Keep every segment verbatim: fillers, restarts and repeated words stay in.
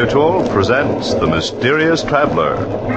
Mutual presents The Mysterious Traveler.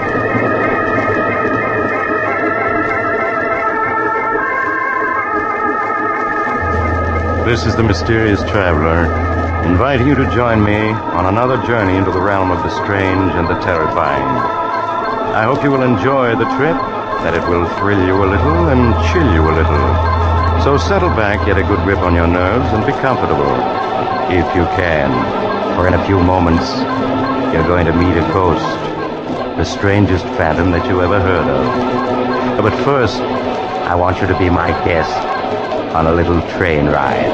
This is The Mysterious Traveler, inviting you to join me on another journey into the realm of the strange and the terrifying. I hope you will enjoy the trip, that it will thrill you a little and chill you a little. So settle back, get a good grip on your nerves, and be comfortable, if you can. For in a few moments, you're going to meet a ghost, the strangest phantom that you ever heard of. But first, I want you to be my guest on a little train ride.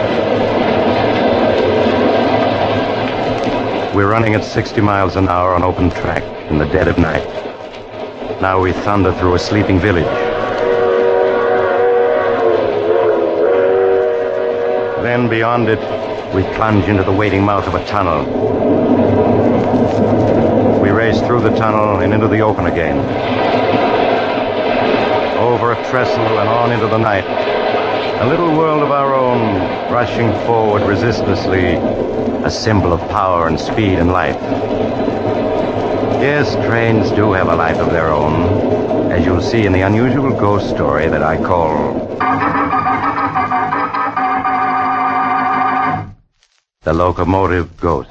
We're running at sixty miles an hour on open track in the dead of night. Now we thunder through a sleeping village. Then beyond it, we plunge into the waiting mouth of a tunnel. We race through the tunnel and into the open again. Over a trestle and on into the night. A little world of our own, rushing forward resistlessly, a symbol of power and speed and life. Yes, trains do have a life of their own, as you'll see in the unusual ghost story that I call The Locomotive Ghost.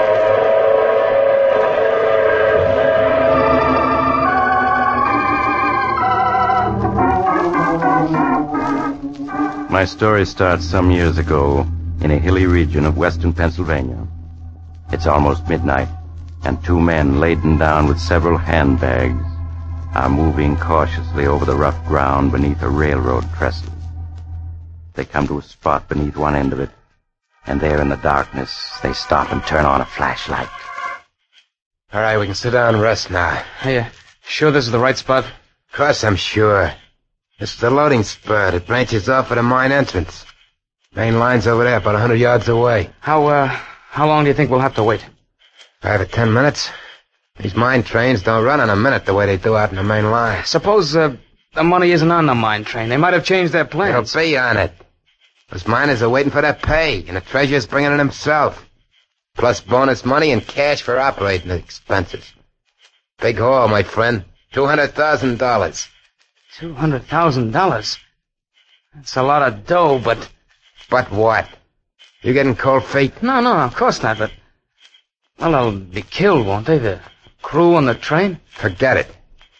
My story starts some years ago in a hilly region of western Pennsylvania. It's almost midnight, and two men laden down with several handbags are moving cautiously over the rough ground beneath a railroad trestle. They come to a spot beneath one end of it, and there in the darkness, they stop and turn on a flashlight. All right, we can sit down and rest now. Are you sure this is the right spot? Of course I'm sure. This is the loading spur. It branches off at the mine entrance. Main line's over there, about a hundred yards away. How, uh, how long do you think we'll have to wait? Five or ten minutes. These mine trains don't run in a minute the way they do out in the main line. Suppose, uh, the money isn't on the mine train. They might have changed their plans. They'll be on it. Those miners are waiting for their pay, and the treasurer's bringing it himself. Plus bonus money and cash for operating expenses. Big haul, my friend. Two hundred thousand dollars. Two hundred thousand dollars? That's a lot of dough, but... But what? You getting cold feet? No, no, of course not, but... Well, they'll be killed, won't they? The crew on the train? Forget it.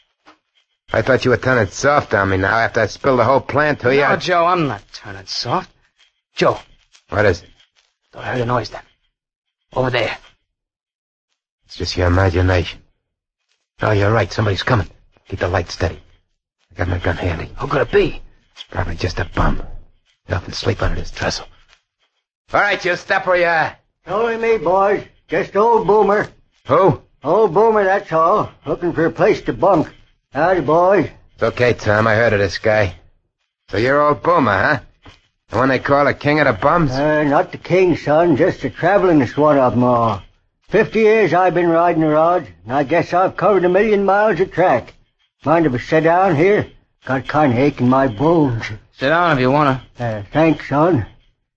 I thought you were turning soft on me now after I spilled the whole plan to you. No, Joe, I'm not turning soft. Joe. What is it? Thought I heard a noise then. Over there. It's just your imagination. Oh, you're right. Somebody's coming. Keep the light steady. I got my gun handy. Who could it be? It's probably just a bum. They often sleep under this trestle. All right, you step where you are. Only me, boys. Just old Boomer. Who? Old Boomer, that's all. Looking for a place to bunk. Howdy, boys. It's okay, Tom. I heard of this guy. So you're old Boomer, huh? The one they call the king of the bums? Uh, not the king, son. Just the travelingest one of them all. Fifty years I've been riding the rods, and I guess I've covered a million miles of track. Mind if I sit down here? Got kind of ache in my bones. Sit down if you want to. Uh, thanks, son.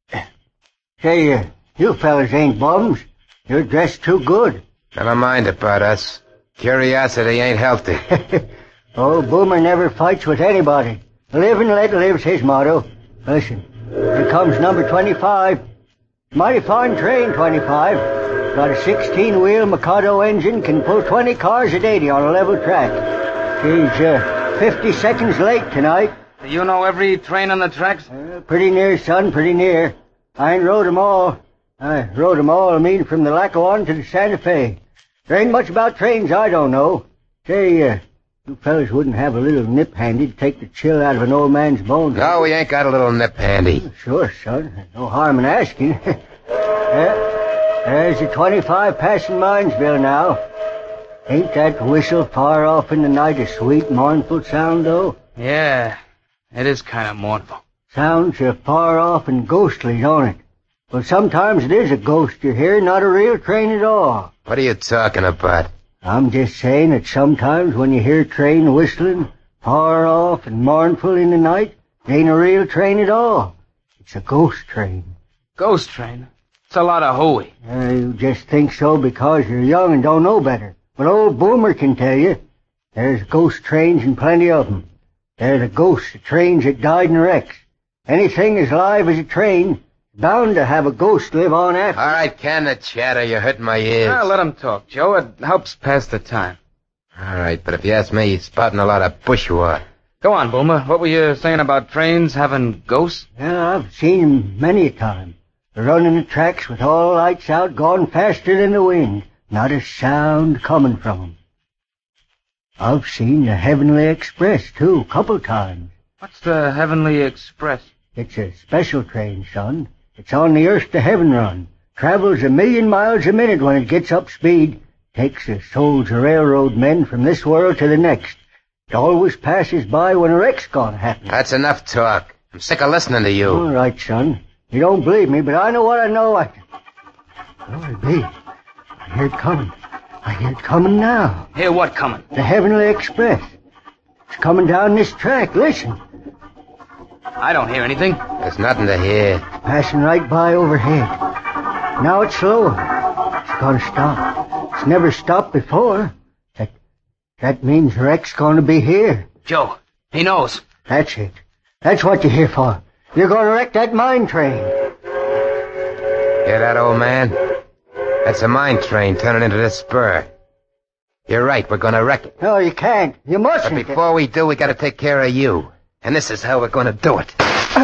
Say, uh, you fellas ain't bums. You're dressed too good. Never mind about us. Curiosity ain't healthy. Old Boomer never fights with anybody. Live and let live's his motto. Listen, here comes number twenty-five. Mighty fine train, twenty-five. Got a sixteen-wheel Mikado engine, can pull twenty cars a day on a level track. She's uh, fifty seconds late tonight. Do you know every train on the tracks? Uh, pretty near, son, pretty near. I ain't rode 'em all. I rode 'em all, I mean, from the Lackawanna to the Santa Fe. There ain't much about trains I don't know. Say, uh, you fellas wouldn't have a little nip handy to take the chill out of an old man's bones. No, we ain't got a little nip handy. Sure, son. No harm in asking. Yeah, there's the twenty-five passing Minesville now. Ain't that whistle far off in the night a sweet, mournful sound, though? Yeah, it is kind of mournful. Sounds uh, far off and ghostly, don't it? Well, sometimes it is a ghost you hear, not a real train at all. What are you talking about? I'm just saying that sometimes when you hear train whistling, far off and mournful in the night, it ain't a real train at all. It's a ghost train. Ghost train? It's a lot of hooey. Uh, you just think so because you're young and don't know better. But old Boomer can tell you. There's ghost trains and plenty of them. They're the ghosts of trains that died in wrecks. Anything as live as a train, bound to have a ghost live on after. All right, can the chatter. You're hurting my ears. Ah, let him talk, Joe. It helps pass the time. All right, but if you ask me, he's spouting a lot of bushwa. Go on, Boomer. What were you saying about trains having ghosts? Yeah, I've seen 'em many a time. Running the tracks with all lights out, going faster than the wind. Not a sound coming from 'em. I've seen the Heavenly Express, too, couple times. What's the Heavenly Express? It's a special train, son. It's on the Earth to Heaven run. Travels a million miles a minute when it gets up speed. Takes the souls of railroad men from this world to the next. It always passes by when a wreck's gonna happen. That's enough talk. I'm sick of listening to you. All right, son. You don't believe me, but I know what I know. I... Glory be. I hear it coming. I hear it coming now. Hear what coming? The Heavenly Express. It's coming down this track. Listen. I don't hear anything. There's nothing to hear. Passing right by overhead. Now it's slower. It's gonna stop. It's never stopped before. That that means the wreck's gonna be here. Joe, he knows. That's it. That's what you're here for. You're gonna wreck that mine train. Hear that, old man? That's a mine train turning into this spur. You're right, we're gonna wreck it. No, you can't. You mustn't. But before we do, we gotta take care of you. And this is how we're gonna do it.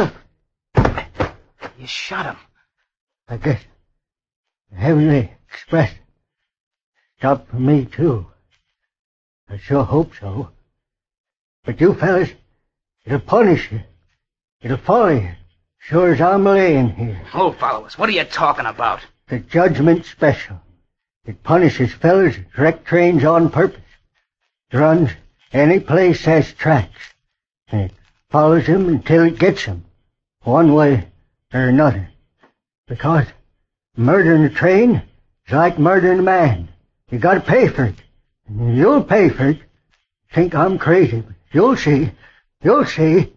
You shot him. I guess the Heavenly Express stopped for me, too. I sure hope so. But you fellas, it'll punish you. It'll follow you, sure as I'm laying here. Oh, follow us. What are you talking about? The Judgment Special. It punishes fellas that wreck trains on purpose. It runs any place has tracks. And it follows them until it gets them, one way or another. Because murdering a train is like murdering a man. You gotta pay for it. And you'll pay for it. Think I'm crazy, but you'll see. You'll see.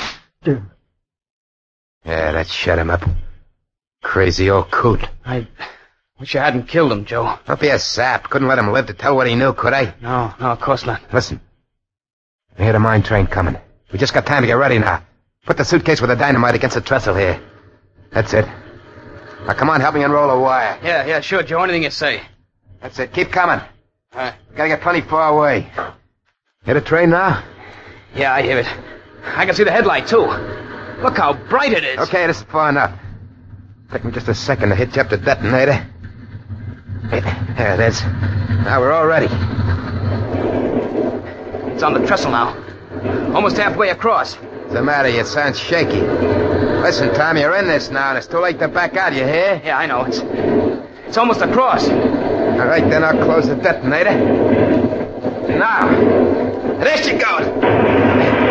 Yeah, that shut him up. Crazy old coot. I wish I hadn't killed him, Joe. Don't be a sap. Couldn't let him live to tell what he knew, could I? No, no, of course not. Listen. I hear the mine train coming. We just got time to get ready now. Put the suitcase with the dynamite against the trestle here. That's it. Now, come on, help me unroll a wire. Yeah, yeah, sure, Joe. Anything you say. That's it. Keep coming. All right. We gotta get plenty far away. Hear the train now? Yeah, I hear it. I can see the headlight, too. Look how bright it is. Okay, this is far enough. Take me just a second to hitch up the detonator. There it is. Now we're all ready. It's on the trestle now. Almost halfway across. What's the matter? You sound shaky. Listen, Tom, you're in this now, and it's too late to back out, you hear? Yeah, I know. It's it's almost across. All right, then I'll close the detonator. Now, there she goes.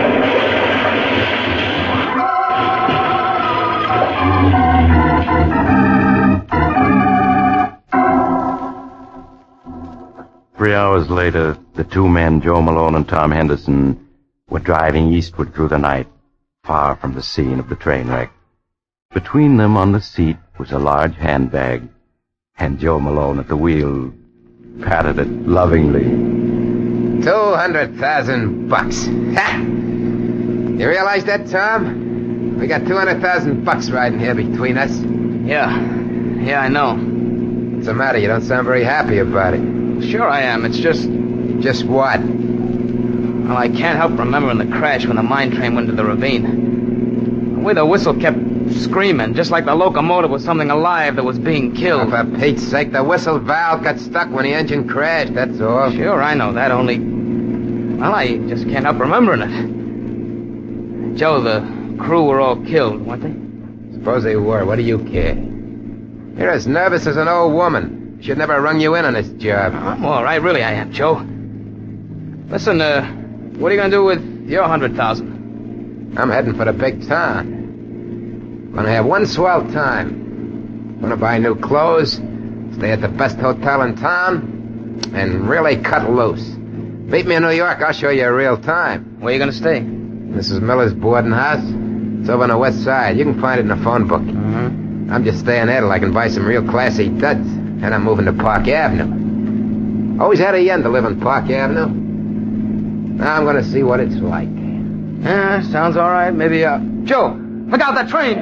Three hours later, the two men, Joe Malone and Tom Henderson, were driving eastward through the night, far from the scene of the train wreck. Between them on the seat was a large handbag, and Joe Malone at the wheel patted it lovingly. Two hundred thousand bucks. Ha! You realize that, Tom? We got two hundred thousand bucks riding here between us. Yeah. Yeah, I know. What's the matter? You don't sound very happy about it. Sure I am. It's just... Just what? Well, I can't help remembering the crash when the mine train went into the ravine. The way the whistle kept screaming, just like the locomotive was something alive that was being killed. Oh, for Pete's sake, the whistle valve got stuck when the engine crashed, that's all. Sure, I know that, only... Well, I just can't help remembering it. Joe, the crew were all killed, weren't they? Suppose they were. What do you care? You're as nervous as an old woman. Should never rung you in on this job. I'm all right, really I am, Joe. Listen, uh, what are you going to do with your hundred thousand? I'm heading for the big town. Gonna have one swell time. Gonna buy new clothes, stay at the best hotel in town, and really cut loose. Meet me in New York, I'll show you a real time. Where are you going to stay? Missus Miller's boarding house. It's over on the west side. You can find it in the phone book. Mm-hmm. I'm just staying there till I can buy some real classy duds. And I'm moving to Park Avenue. Always had a yen to live on Park Avenue. Now I'm gonna see what it's like. Yeah, sounds all right. Maybe, uh... Joe, look out, that train!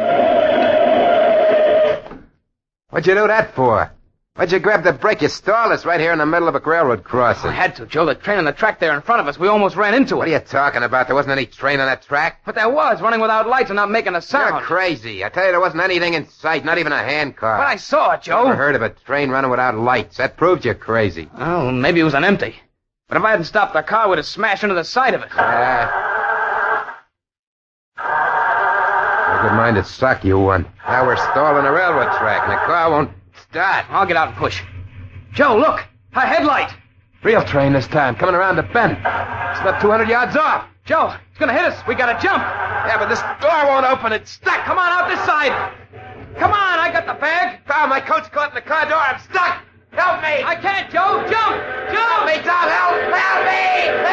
What'd you do that for? Why'd you grab the brake? You stalled us right here in the middle of a railroad crossing. I had to, Joe. The train on the track there in front of us. We almost ran into it. What are you talking about? There wasn't any train on that track. But there was, running without lights and not making a sound. You're crazy. I tell you, there wasn't anything in sight, not even a hand car. But I saw it, Joe. Never heard of a train running without lights. That proves you're crazy. Oh, maybe it was an empty. But if I hadn't stopped the car, we'd have smashed into the side of it. Uh, a good mind to suck, you one. Now we're stalling a railroad track, and the car won't start. I'll get out and push. Joe, look! A headlight! Real train this time, coming around the bend. It's about two hundred yards off. Joe, it's gonna hit us. We gotta jump. Yeah, but this door won't open. It's stuck. Come on, out this side. Come on, I got the bag. Oh, my coat's caught in the car door. I'm stuck. Help me. I can't, Joe. Jump! Jump! Help me, Tom. Help! Help me!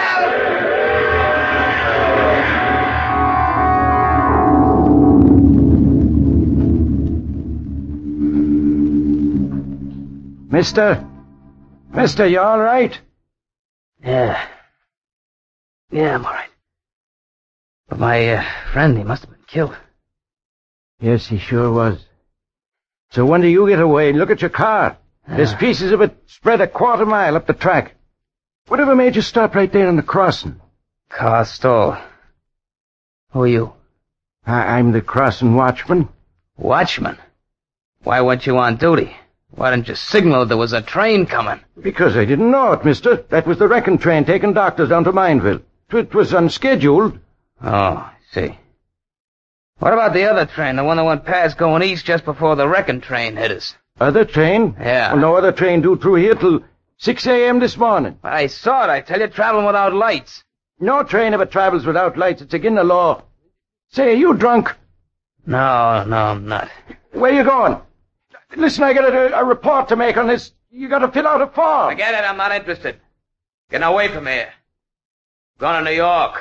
Help! Mister? Mister, you all right? Yeah. Yeah, I'm all right. But my uh, friend, he must have been killed. Yes, he sure was. So when do you get away? Look at your car. Yeah. There's pieces of it spread a quarter mile up the track. Whatever made you stop right there on the crossing? Car stall. Who are you? I- I'm the crossing watchman. Watchman? Why weren't you on duty? Why didn't you signal there was a train coming? Because I didn't know it, mister. That was the wrecking train taking doctors down to Mineville. It was unscheduled. Oh, I see. What about the other train, the one that went past going east just before the wrecking train hit us? Other train? Yeah. Well, no other train due through here till six a.m. this morning. But I saw it, I tell you, traveling without lights. No train ever travels without lights. It's against the law. Say, are you drunk? No, no, I'm not. Where you going? Listen, I got a, a report to make on this. You got to fill out a form. Forget it, I'm not interested. Getting away from here. Going to New York.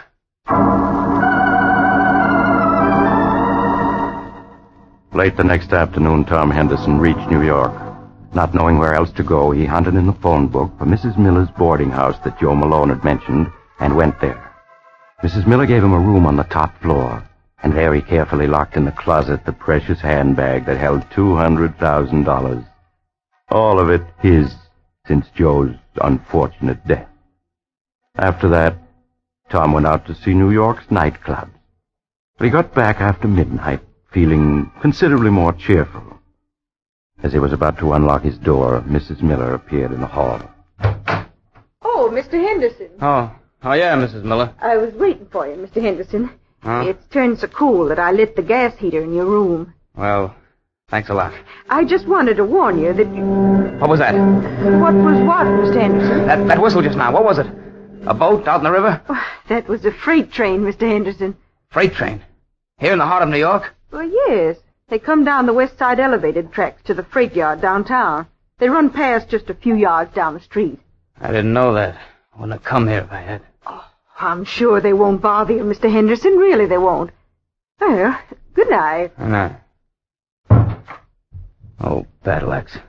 Late the next afternoon, Tom Henderson reached New York. Not knowing where else to go, he hunted in the phone book for Missus Miller's boarding house that Joe Malone had mentioned and went there. Missus Miller gave him a room on the top floor, and there he carefully locked in the closet the precious handbag that held two hundred thousand dollars. All of it his, since Joe's unfortunate death. After that, Tom went out to see New York's nightclubs. But he got back after midnight, feeling considerably more cheerful. As he was about to unlock his door, Missus Miller appeared in the hall. Oh, Mister Henderson. Oh, oh yeah, Missus Miller. I was waiting for you, Mister Henderson. Huh? It's turned so cool that I lit the gas heater in your room. Well, thanks a lot. I just wanted to warn you that you... What was that? What was what, Mister Henderson? That, that whistle just now, what was it? A boat out in the river? Oh, that was a freight train, Mister Henderson. Freight train? Here in the heart of New York? Well, yes. They come down the west side elevated tracks to the freight yard downtown. They run past just a few yards down the street. I didn't know that. I wouldn't have come here if I had. Oh, I'm sure they won't bother you, Mister Henderson. Really, they won't. Well, good night. Good night. Oh, battle axe.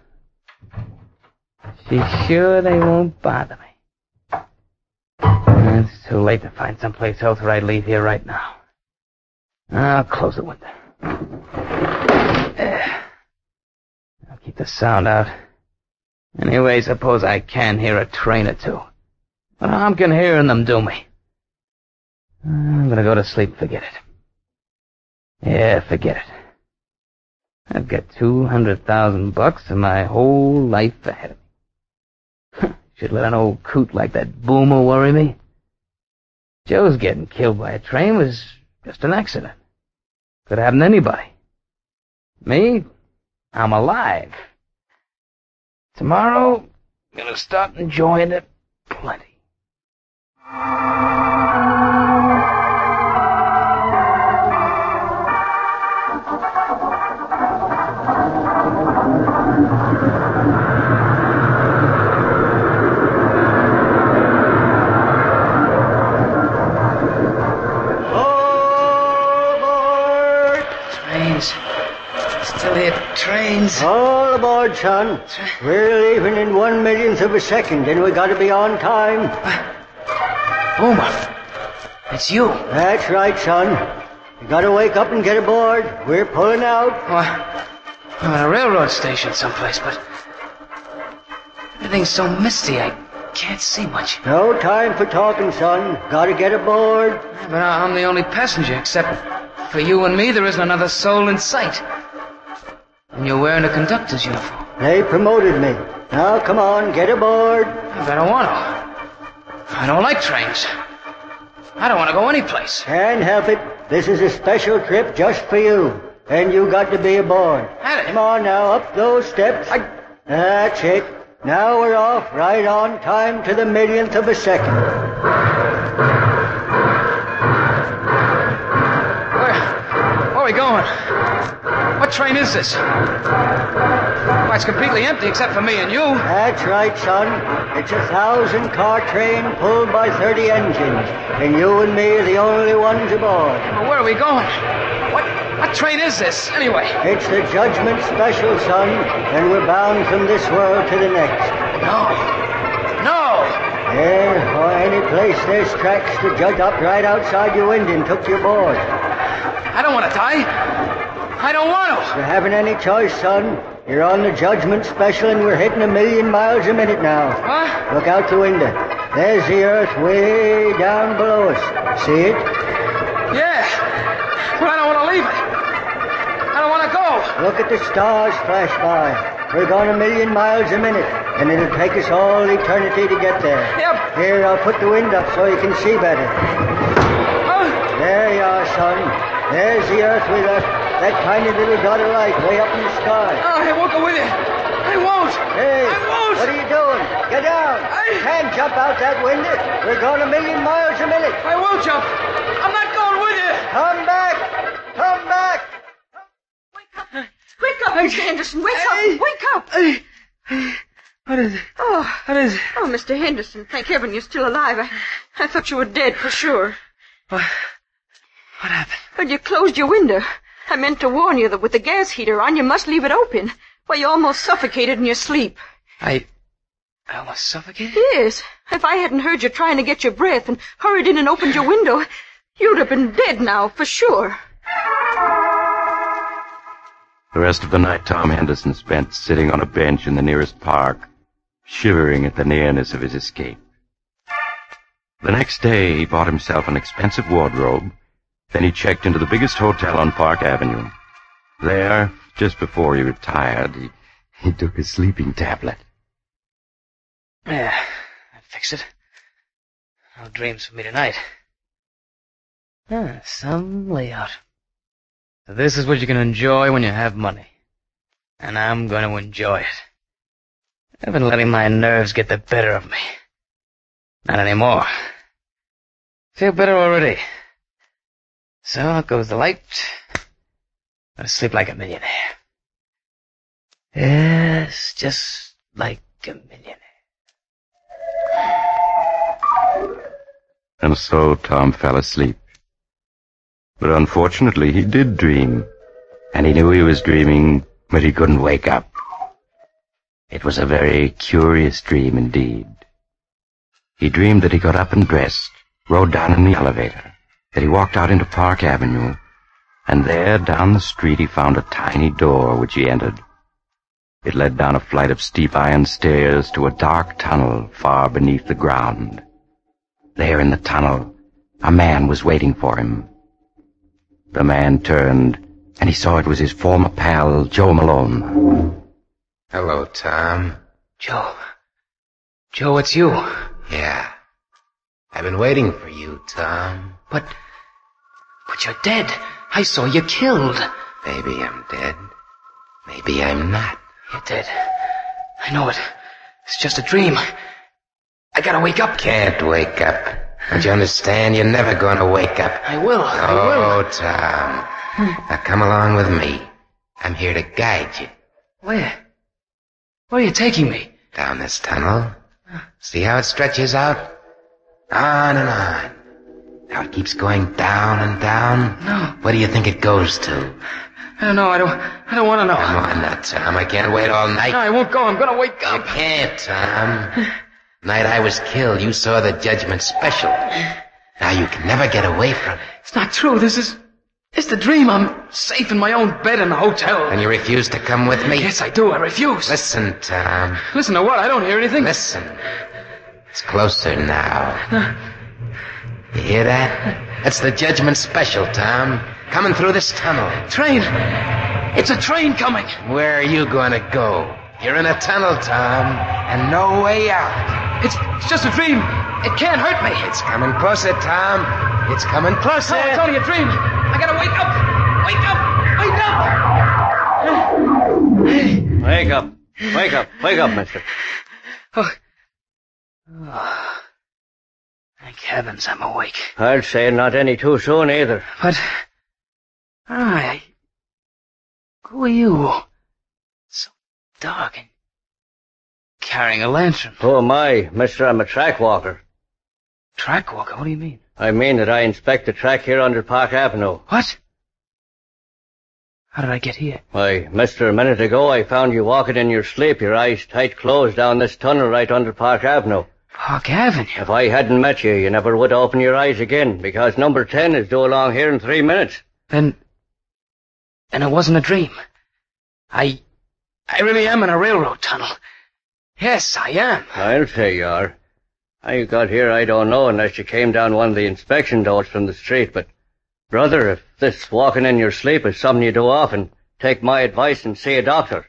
She's sure they won't bother me. It's too late to find someplace else where I'd leave here right now. I'll close the window. I'll keep the sound out. Anyway, suppose I can hear a train or two. What harm can hearing them do me? I'm gonna go to sleep and forget it. Yeah, forget it. I've got two hundred thousand bucks and my whole life ahead of me. Should let an old coot like that Boomer worry me. Joe's getting killed by a train was just an accident. Could happen to anybody. Me? I'm alive. Tomorrow, I'm gonna start enjoying it plenty. Still hear trains. All aboard, son. We're leaving in one millionth of a second, and we gotta be on time. Boomer, it's you. That's right, son. You gotta wake up and get aboard. We're pulling out. Well, I'm at a railroad station someplace, but everything's so misty I can't see much. No time for talking, son. Gotta get aboard. But I'm the only passenger, except for you and me, there isn't another soul in sight. And you're wearing a conductor's uniform. They promoted me. Now, come on, get aboard. I don't want to. I don't like trains. I don't want to go anyplace. Can't help it. This is a special trip just for you. And you got to be aboard. Had it. Come on now, up those steps. I... That's it. Now we're off right on time to the millionth of a second. Where? Where are we going? What train is this? Why, it's completely empty except for me and you. That's right, son. It's a thousand-car train pulled by thirty engines. And you and me are the only ones aboard. Well, where are we going? What, what train is this, anyway? It's the Judgment Special, son. And we're bound from this world to the next. No. No! There, or any place there's tracks to judge up right outside your window and took your board. I don't want to die. I don't want to. You haven't any choice, son. You're on the Judgment Special and we're hitting a million miles a minute now. What? Look out the window. There's the earth way down below us. See it? Yeah. But I don't want to leave it. I don't want to go. Look at the stars flash by. We're going a million miles a minute, and it'll take us all eternity to get there. Yep. Here, I'll put the wind up so you can see better. Huh? There you are, son. There's the earth with us. That tiny little dot of light way up in the sky. Oh, I won't go with you. I won't. Hey, I won't. what are you doing? Get down. I- You can't jump out that window. We're going a million miles a minute. I won't jump. I'm not going with you. Come back. Come back. Wake up, Mister Henderson. Wake up. Wake up. What is it? Oh, What is it? oh, Mister Henderson. Thank heaven you're still alive. I, I thought you were dead for sure. What? What happened? But you closed your window. I meant to warn you that with the gas heater on, you must leave it open. Why, you almost suffocated in your sleep. I... I almost suffocated? Yes. If I hadn't heard you trying to get your breath and hurried in and opened your window, you'd have been dead now, for sure. The rest of the night Tom Henderson spent sitting on a bench in the nearest park, shivering at the nearness of his escape. The next day he bought himself an expensive wardrobe. Then he checked into the biggest hotel on Park Avenue. There, just before he retired, he, he took a sleeping tablet. Yeah, that fixed it. No dreams for me tonight. Ah, some layout. So this is what you can enjoy when you have money. And I'm going to enjoy it. I've been letting my nerves get the better of me. Not anymore. Feel better already. So out goes the light. Go to sleep like a millionaire. Yes, just like a millionaire. And so Tom fell asleep. But unfortunately he did dream. And he knew he was dreaming, but he couldn't wake up. It was a very curious dream indeed. He dreamed that he got up and dressed, rode down in the elevator, that he walked out into Park Avenue, and there down the street he found a tiny door which he entered. It led down a flight of steep iron stairs to a dark tunnel far beneath the ground. There in the tunnel, a man was waiting for him. The man turned, and he saw it was his former pal, Joe Malone. Hello, Tom. Joe. Joe, it's you. Yeah. I've been waiting for you, Tom. But... But you're dead. I saw you killed. Maybe I'm dead. Maybe I'm not. You're dead. I know it. It's just a dream. I gotta wake up. Can't wake up. Don't you understand? You're never gonna wake up. I will. I will. Oh, Tom. Now come along with me. I'm here to guide you. Where? Where are you taking me? Down this tunnel. See how it stretches out? On and on. Now it keeps going down and down. No. Where do you think it goes to? I don't know. I don't I don't want to know. Come on now, Tom. I can't wait all night. No, I won't go. I'm going to wake You up. can't, Tom. Night I was killed, you saw the judgment special. Now you can never get away from it. It's not true. This is... It's the dream. I'm safe in my own bed in the hotel. And you refuse to come with me? Yes, I do. I refuse. Listen, Tom. Listen to what? I don't hear anything. Listen. It's closer now. You hear that? That's the judgment special, Tom. Coming through this tunnel. Train. It's a train coming. Where are you going to go? You're in a tunnel, Tom, and no way out. It's, it's just a dream. It can't hurt me. It's coming closer, Tom. It's coming closer. No, it's only a dream. I gotta wake up. Wake up. Wake up. Wake up. Wake up. Wake up, mister. Oh. Oh. Thank heavens I'm awake. I'd say not any too soon either. But... I... Who are you? So dark and... carrying a lantern. Oh, my, mister, I'm a track walker. Track walker? What do you mean? I mean that I inspect the track here under Park Avenue. What? How did I get here? Why, mister, a minute ago I found you walking in your sleep, your eyes tight closed down this tunnel right under Park Avenue. Park Avenue? If I hadn't met you, you never would open your eyes again, because number ten is due along here in three minutes. Then... Then it wasn't a dream. I... I really am in a railroad tunnel. Yes, I am. I'll say you are. How you got here, I don't know, unless you came down one of the inspection doors from the street, but... Brother, if this walking in your sleep is something you do often, take my advice and see a doctor.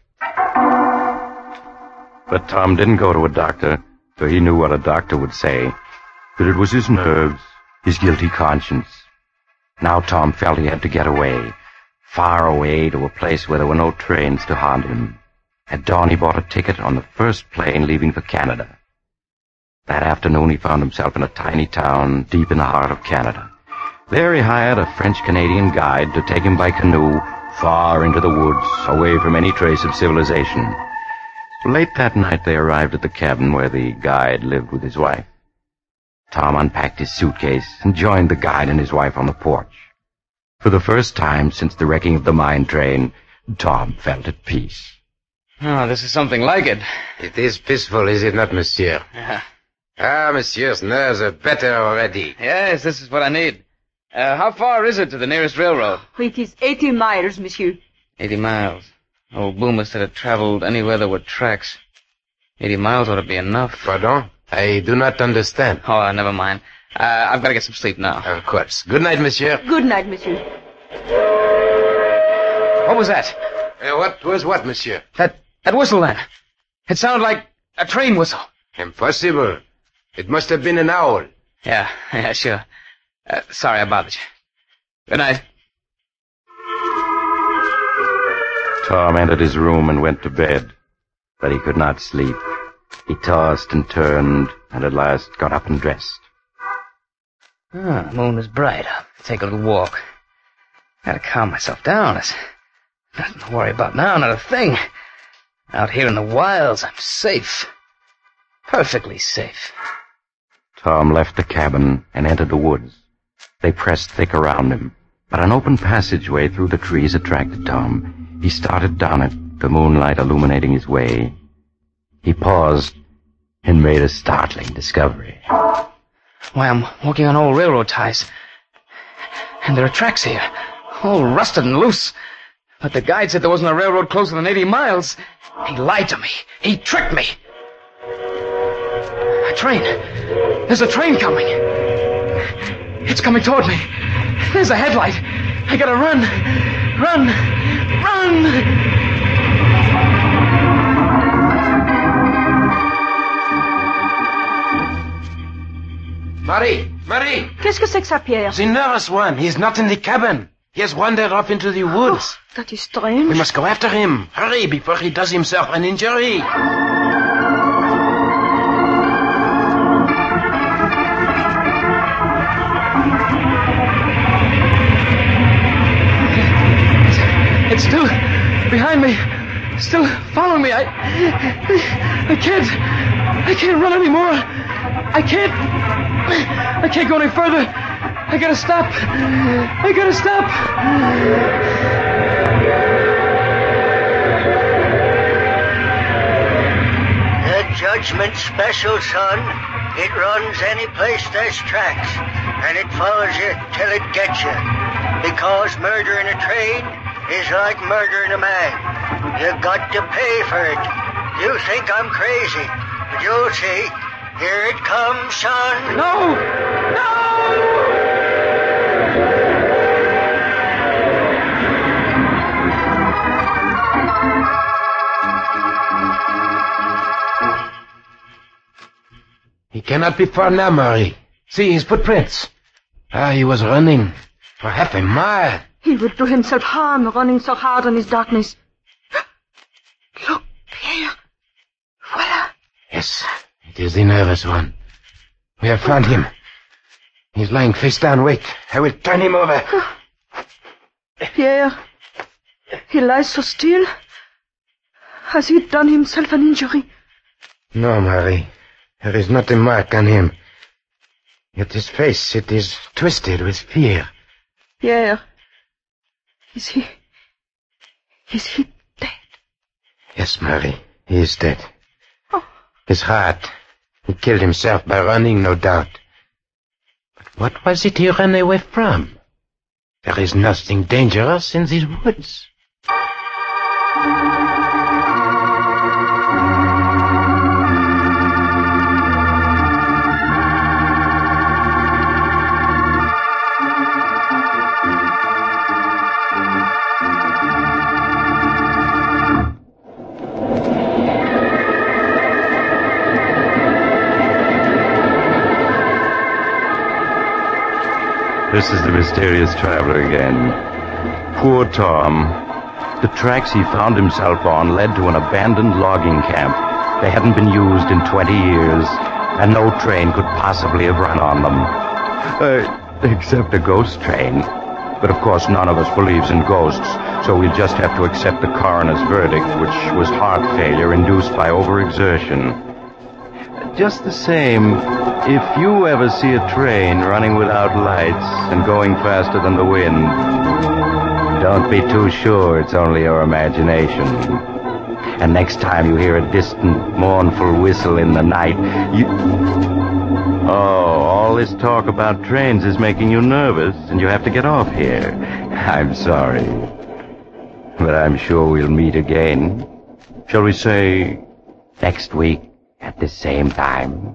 But Tom didn't go to a doctor, for he knew what a doctor would say. That it was his nerves, his guilty conscience. Now Tom felt he had to get away, far away to a place where there were no trains to haunt him. At dawn he bought a ticket on the first plane leaving for Canada. That afternoon he found himself in a tiny town deep in the heart of Canada. There he hired a French-Canadian guide to take him by canoe far into the woods, away from any trace of civilization. Late that night they arrived at the cabin where the guide lived with his wife. Tom unpacked his suitcase and joined the guide and his wife on the porch. For the first time since the wrecking of the mine train, Tom felt at peace. Oh, this is something like it. It is peaceful, is it not, monsieur? Yeah. Ah, monsieur's nerves are better already. Yes, this is what I need. Uh, how far is it to the nearest railroad? It is eighty miles, monsieur. Eighty miles. Old Boomer said it traveled anywhere there were tracks. Eighty miles ought to be enough. Pardon? I do not understand. Oh, never mind. Uh, I've got to get some sleep now. Of course. Good night, monsieur. Good night, monsieur. What was that? Uh, what was what, monsieur? That that whistle then. It sounded like a train whistle. Impossible. It must have been an owl. Yeah, yeah, sure. Uh, sorry I bothered you. Good night. Tom entered his room and went to bed, but he could not sleep. He tossed and turned, and at last got up and dressed. Ah, the moon is bright. I'll take a little walk. Gotta calm myself down. There's nothing to worry about now, not a thing. Out here in the wilds, I'm safe. Perfectly safe. Tom left the cabin and entered the woods. They pressed thick around him, but an open passageway through the trees attracted Tom. He started down it, the moonlight illuminating his way. He paused and made a startling discovery. Why, I'm walking on old railroad ties. And there are tracks here, all rusted and loose. But the guide said there wasn't a railroad closer than eighty miles. He lied to me. He tricked me. A train. There's a train coming. It's coming toward me. There's a headlight. I gotta run. Run. Run! Marie! Marie! Qu'est-ce que c'est que ça, Pierre? The nurse one. He is not in the cabin. He has wandered off into the woods. Oh, that is strange. We must go after him. Hurry, before he does himself an injury. It's still behind me. Still following me. I... I can't... I can't run anymore. I can't... I can't go any further. I gotta stop. I gotta stop. judgment special, son. It runs any place there's tracks, and it follows you till it gets you. Because murdering a train is like murdering a man. You got to pay for it. You think I'm crazy, but you'll see. Here it comes, son. No! No! He cannot be far now, Murray. See his footprints. Ah, he was running for half a mile. He would do himself harm running so hard in his darkness. Look, Pierre. Voila. Yes, it is the nervous one. We have found him. He's lying face down. Wait, I will turn him over. Pierre, he lies so still. Has he done himself an injury? No, Murray. There is not a mark on him. Yet his face, it is twisted with fear. Pierre, is he... is he dead? Yes, Murray, he is dead. Oh. His heart. He killed himself by running, no doubt. But what was it he ran away from? There is nothing dangerous in these woods. This is the mysterious traveler again. Poor Tom. The tracks he found himself on led to an abandoned logging camp. They hadn't been used in twenty years, and no train could possibly have run on them. Uh, except a ghost train. But of course none of us believes in ghosts, so we'll just have to accept the coroner's verdict, which was heart failure induced by overexertion. Just the same, if you ever see a train running without lights and going faster than the wind, don't be too sure it's only your imagination. And next time you hear a distant, mournful whistle in the night, you... Oh, all this talk about trains is making you nervous, and you have to get off here. I'm sorry. But I'm sure we'll meet again. Shall we say next week? At the same time.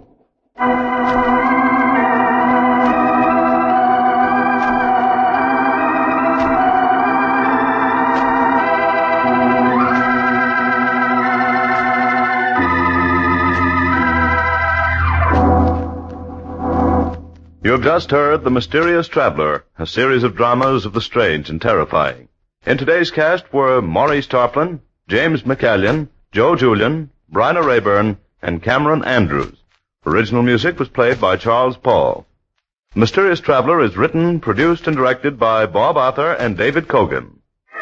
You have just heard The Mysterious Traveler, a series of dramas of the strange and terrifying. In today's cast were Maurice Tarplin, James McCallion, Joe Julian, Bryna Rayburn, and Cameron Andrews. Original music was played by Charles Paul. The Mysterious Traveler is written, produced, and directed by Bob Arthur and David Kogan.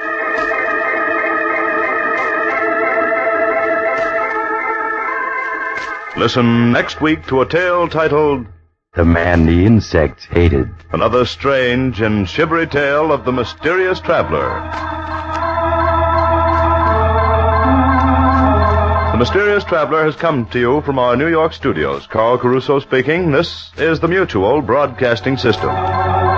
Listen next week to a tale titled The Man the Insects Hated. Another strange and shivery tale of the Mysterious Traveler. The Mysterious Traveler has come to you from our New York studios. Carl Caruso speaking. This is the Mutual Broadcasting System.